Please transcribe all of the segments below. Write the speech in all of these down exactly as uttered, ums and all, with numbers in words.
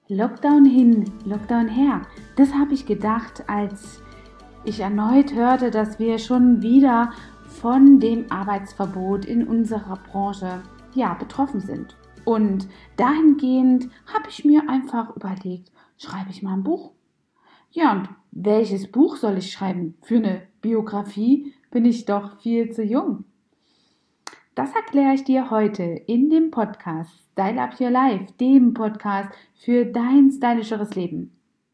Lockdown hin, Lockdown her. Das habe ich gedacht, als ich erneut hörte, dass wir schon wieder von dem Arbeitsverbot in unserer Branche ja, betroffen sind. Und dahingehend habe ich mir einfach überlegt, schreibe ich mal ein Buch? Ja, und welches Buch soll ich schreiben? Für eine Biografie bin ich doch viel zu jung. Das erkläre ich dir heute in dem Podcast Style Up Your Life, dem Podcast für dein stylischeres Leben.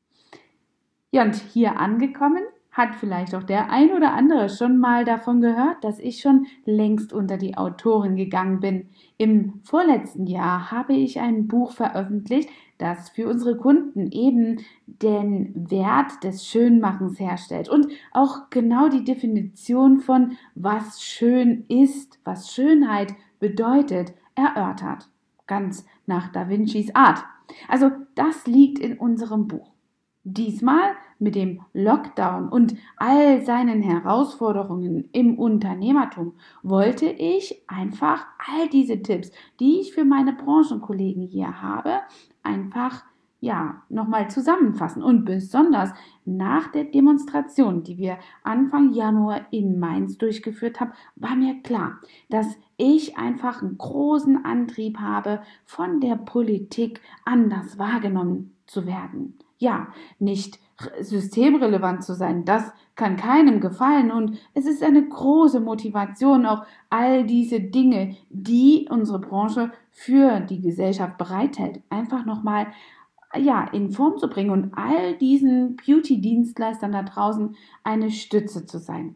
Ja, und hier angekommen hat vielleicht auch der ein oder andere schon mal davon gehört, dass ich schon längst unter die Autoren gegangen bin. Im vorletzten Jahr habe ich ein Buch veröffentlicht, das für unsere Kunden eben den Wert des Schönmachens herstellt und auch genau die Definition von was schön ist, was Schönheit bedeutet, erörtert. Ganz nach Da Vincis Art. Also das liegt in unserem Buch. Diesmal mit dem Lockdown und all seinen Herausforderungen im Unternehmertum wollte ich einfach all diese Tipps, die ich für meine Branchenkollegen hier habe, einfach ja nochmal zusammenfassen. Und besonders nach der Demonstration, die wir Anfang Januar in Mainz durchgeführt haben, war mir klar, dass ich einfach einen großen Antrieb habe, von der Politik anders wahrgenommen zu werden. Ja, nicht systemrelevant zu sein, das kann keinem gefallen und es ist eine große Motivation, auch all diese Dinge, die unsere Branche für die Gesellschaft bereithält, einfach nochmal ja, in Form zu bringen und all diesen Beauty-Dienstleistern da draußen eine Stütze zu sein.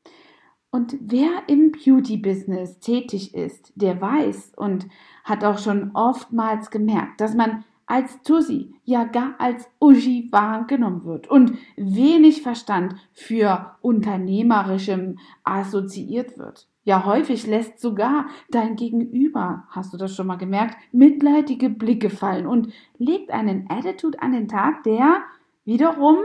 Und wer im Beauty-Business tätig ist, der weiß und hat auch schon oftmals gemerkt, dass man als Tussi, ja gar als Uschi wahrgenommen wird und wenig Verstand für Unternehmerischem assoziiert wird. Ja, häufig lässt sogar dein Gegenüber, hast du das schon mal gemerkt, mitleidige Blicke fallen und legt einen Attitude an den Tag, der wiederum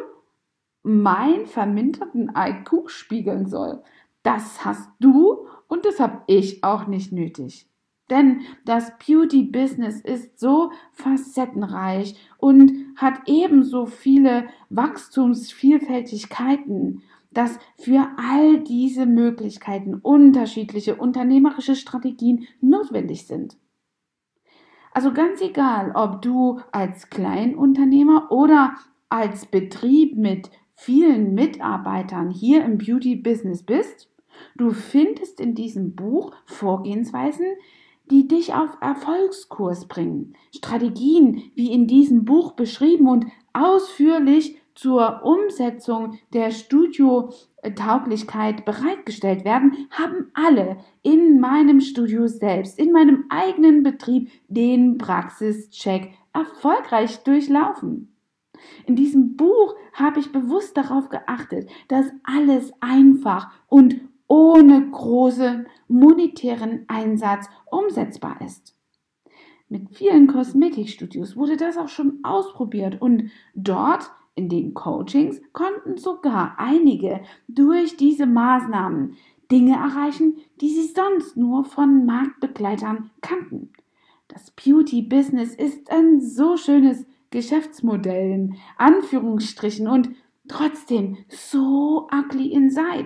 mein verminderten I Q spiegeln soll. Das hast du und das habe ich auch nicht nötig. Denn das Beauty-Business ist so facettenreich und hat ebenso viele Wachstumsvielfältigkeiten, dass für all diese Möglichkeiten unterschiedliche unternehmerische Strategien notwendig sind. Also ganz egal, ob du als Kleinunternehmer oder als Betrieb mit vielen Mitarbeitern hier im Beauty-Business bist, du findest in diesem Buch Vorgehensweisen, die dich auf Erfolgskurs bringen. Strategien, wie in diesem Buch beschrieben und ausführlich zur Umsetzung der Studiotauglichkeit bereitgestellt werden, haben alle in meinem Studio selbst, in meinem eigenen Betrieb, den Praxischeck erfolgreich durchlaufen. In diesem Buch habe ich bewusst darauf geachtet, dass alles einfach und ohne großen monetären Einsatz umsetzbar ist. Mit vielen Kosmetikstudios wurde das auch schon ausprobiert und dort in den Coachings konnten sogar einige durch diese Maßnahmen Dinge erreichen, die sie sonst nur von Marktbegleitern kannten. Das Beauty-Business ist ein so schönes Geschäftsmodell in Anführungsstrichen und trotzdem so ugly inside.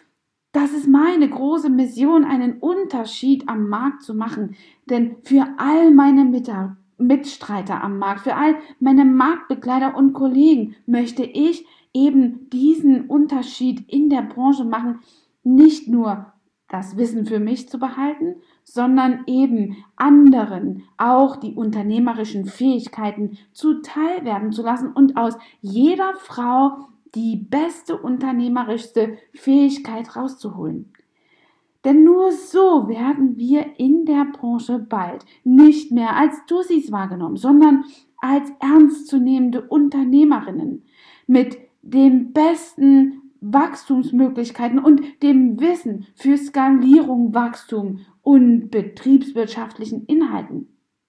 Das ist meine große Mission, einen Unterschied am Markt zu machen. Denn für all meine Mitstreiter am Markt, für all meine Marktbegleiter und Kollegen möchte ich eben diesen Unterschied in der Branche machen, nicht nur das Wissen für mich zu behalten, sondern eben anderen auch die unternehmerischen Fähigkeiten zuteil werden zu lassen und aus jeder Frau die beste unternehmerischste Fähigkeit rauszuholen. Denn nur so werden wir in der Branche bald nicht mehr als Tussis wahrgenommen, sondern als ernstzunehmende Unternehmerinnen mit den besten Wachstumsmöglichkeiten und dem Wissen für Skalierung, Wachstum und betriebswirtschaftlichen Inhalten.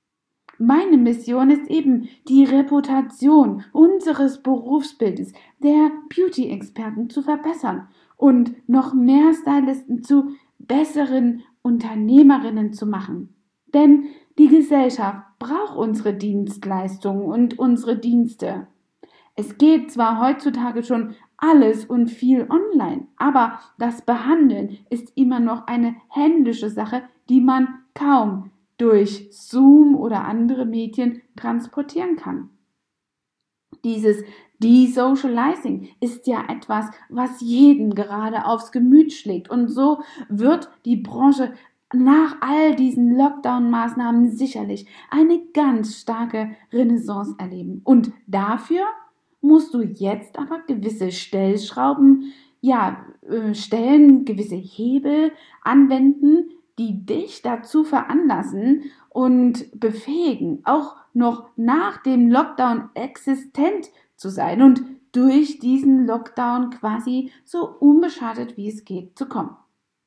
Meine Mission ist eben die Reputation unseres Berufsbildes der Beauty-Experten zu verbessern und noch mehr Stylisten zu besseren Unternehmerinnen zu machen. Denn die Gesellschaft braucht unsere Dienstleistungen und unsere Dienste. Es geht zwar heutzutage schon alles und viel online, aber das Behandeln ist immer noch eine händische Sache, die man kaum durch Zoom oder andere Medien transportieren kann. Dieses Desocializing ist ja etwas, was jeden gerade aufs Gemüt schlägt. Und so wird die Branche nach all diesen Lockdown-Maßnahmen sicherlich eine ganz starke Renaissance erleben. Und dafür musst du jetzt aber gewisse Stellschrauben, ja, äh, stellen, gewisse Hebel anwenden, die dich dazu veranlassen und befähigen, auch noch nach dem Lockdown existent zu sein und durch diesen Lockdown quasi so unbeschadet wie es geht zu kommen.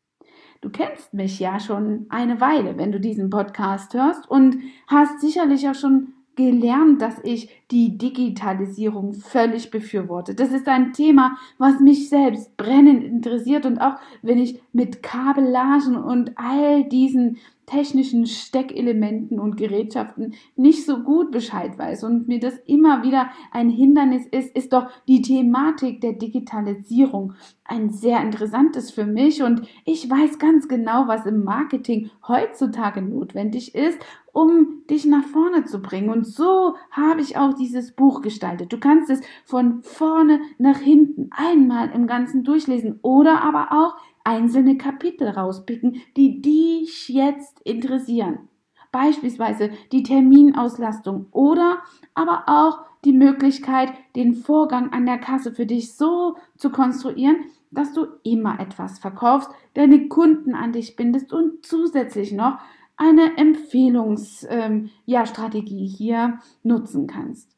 Du kennst mich ja schon eine Weile, wenn du diesen Podcast hörst und hast sicherlich auch schon gelernt, dass ich die Digitalisierung völlig befürworte. Das ist ein Thema, was mich selbst brennend interessiert und auch wenn ich mit Kabellagen und all diesen technischen Steckelementen und Gerätschaften nicht so gut Bescheid weiß und mir das immer wieder ein Hindernis ist, ist doch die Thematik der Digitalisierung ein sehr interessantes für mich und ich weiß ganz genau, was im Marketing heutzutage notwendig ist, um dich nach vorne zu bringen. Und so habe ich auch dieses Buch gestaltet. Du kannst es von vorne nach hinten einmal im Ganzen durchlesen oder aber auch einzelne Kapitel rauspicken, die dich jetzt interessieren. Beispielsweise die Terminauslastung oder aber auch die Möglichkeit, den Vorgang an der Kasse für dich so zu konstruieren, dass du immer etwas verkaufst, deine Kunden an dich bindest und zusätzlich noch eine Empfehlungsstrategie ähm, ja, hier nutzen kannst.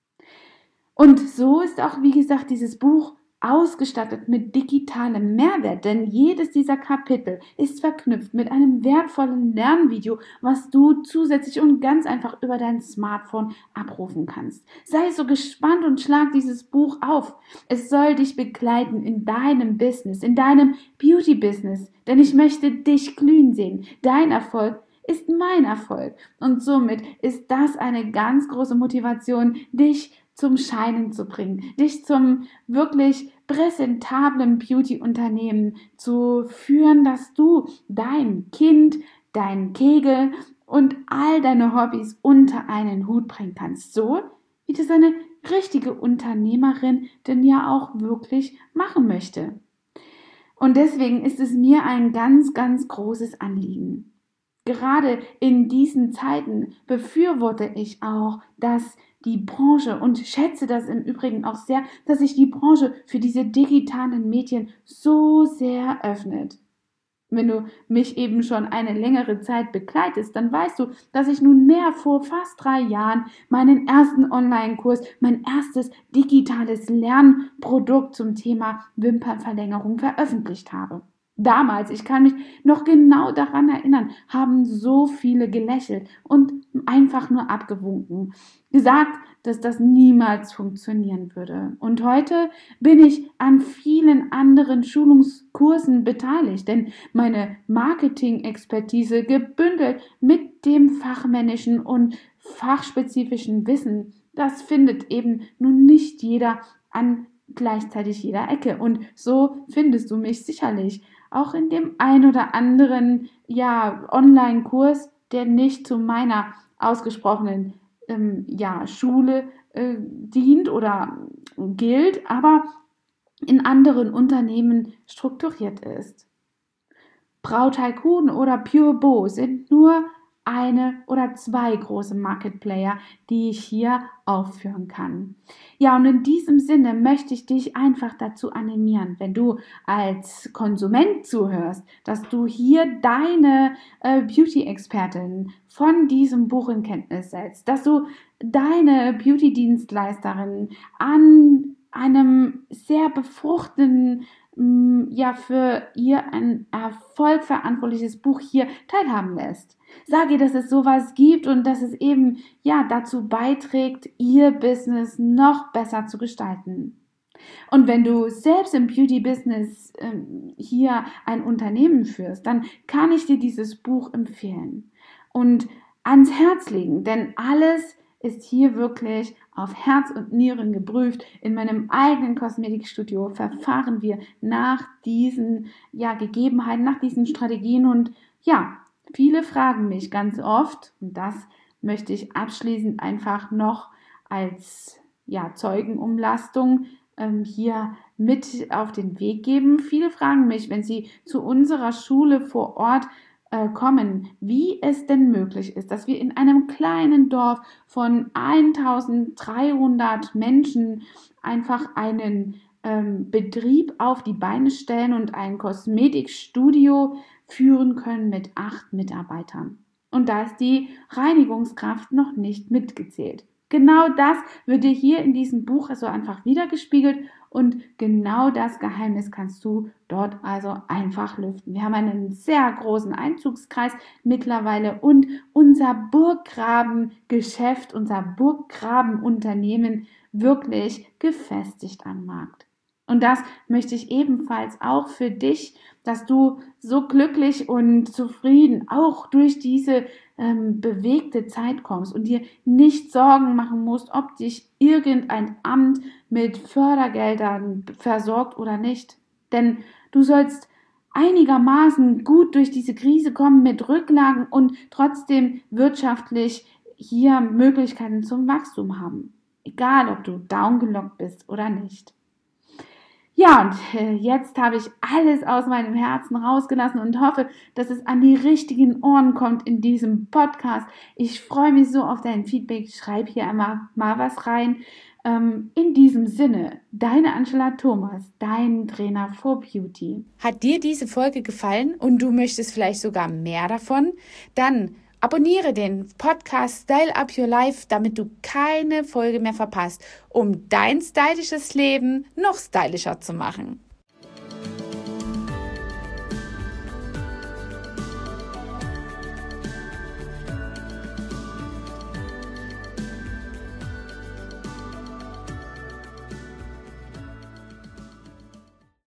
Und so ist auch, wie gesagt, dieses Buch ausgestattet mit digitalem Mehrwert, denn jedes dieser Kapitel ist verknüpft mit einem wertvollen Lernvideo, was du zusätzlich und ganz einfach über dein Smartphone abrufen kannst. Sei so gespannt und schlag dieses Buch auf. Es soll dich begleiten in deinem Business, in deinem Beauty-Business, denn ich möchte dich glühen sehen. Dein Erfolg ist mein Erfolg und somit ist das eine ganz große Motivation, dich zum Scheinen zu bringen, dich zum wirklich präsentablen Beauty-Unternehmen zu führen, dass du dein Kind, dein Kegel und all deine Hobbys unter einen Hut bringen kannst. So, wie das eine richtige Unternehmerin denn ja auch wirklich machen möchte. Und deswegen ist es mir ein ganz, ganz großes Anliegen. Gerade in diesen Zeiten befürworte ich auch, dass die Branche und schätze das im Übrigen auch sehr, dass sich die Branche für diese digitalen Medien so sehr öffnet. Wenn du mich eben schon eine längere Zeit begleitest, dann weißt du, dass ich nunmehr vor fast drei Jahren meinen ersten Online-Kurs, mein erstes digitales Lernprodukt zum Thema Wimpernverlängerung veröffentlicht habe. Damals, ich kann mich noch genau daran erinnern, haben so viele gelächelt und einfach nur abgewunken, gesagt, dass das niemals funktionieren würde. Und heute bin ich an vielen anderen Schulungskursen beteiligt, denn meine Marketing-Expertise gebündelt mit dem fachmännischen und fachspezifischen Wissen, das findet eben nun nicht jeder an gleichzeitig jeder Ecke. Und so findest du mich sicherlich auch in dem ein oder anderen ja, Online-Kurs, der nicht zu meiner ausgesprochenen ähm, ja, Schule äh, dient oder gilt, aber in anderen Unternehmen strukturiert ist. Brauttycoon oder Pure Bo sind nur eine oder zwei große Market Player, die ich hier aufführen kann. Ja, und in diesem Sinne möchte ich dich einfach dazu animieren, wenn du als Konsument zuhörst, dass du hier deine äh, Beauty-Expertin von diesem Buch in Kenntnis setzt, dass du deine Beauty-Dienstleisterin an einem sehr befruchtenden ja für ihr ein Erfolg verantwortliches Buch hier teilhaben lässt. Sag ihr, dass es sowas gibt und dass es eben ja dazu beiträgt, ihr Business noch besser zu gestalten. Und wenn du selbst im Beauty-Business ähm, hier ein Unternehmen führst, dann kann ich dir dieses Buch empfehlen. und ans Herz legen, denn alles ist hier wirklich auf Herz und Nieren geprüft. In meinem eigenen Kosmetikstudio verfahren wir nach diesen ja, Gegebenheiten, nach diesen Strategien und ja, viele fragen mich ganz oft, und das möchte ich abschließend einfach noch als ja, Zeugenumlastung ähm, hier mit auf den Weg geben. Viele fragen mich, wenn sie zu unserer Schule vor Ort kommen, wie es denn möglich ist, dass wir in einem kleinen Dorf von eintausenddreihundert Menschen einfach einen ähm, Betrieb auf die Beine stellen und ein Kosmetikstudio führen können mit acht Mitarbeitern. Und da ist die Reinigungskraft noch nicht mitgezählt. Genau das wird dir hier in diesem Buch so einfach wiedergespiegelt und genau das Geheimnis kannst du dort also einfach lüften. Wir haben einen sehr großen Einzugskreis mittlerweile und unser Burggrabengeschäft, unser Burggrabenunternehmen wirklich gefestigt am Markt. Und das möchte ich ebenfalls auch für dich, dass du so glücklich und zufrieden auch durch diese ähm, bewegte Zeit kommst und dir nicht Sorgen machen musst, ob dich irgendein Amt mit Fördergeldern versorgt oder nicht. Denn du sollst einigermaßen gut durch diese Krise kommen mit Rücklagen und trotzdem wirtschaftlich hier Möglichkeiten zum Wachstum haben. Egal, ob du downgelockt bist oder nicht. Ja, und äh, jetzt habe ich alles aus meinem Herzen rausgelassen und hoffe, dass es an die richtigen Ohren kommt in diesem Podcast. Ich freue mich so auf dein Feedback. Schreib hier einmal mal was rein. Ähm, in diesem Sinne, deine Angela Thomas, dein Trainer for Beauty. Hat dir diese Folge gefallen und du möchtest vielleicht sogar mehr davon? Dann abonniere den Podcast Style Up Your Life, damit du keine Folge mehr verpasst, um dein stylisches Leben noch stylischer zu machen.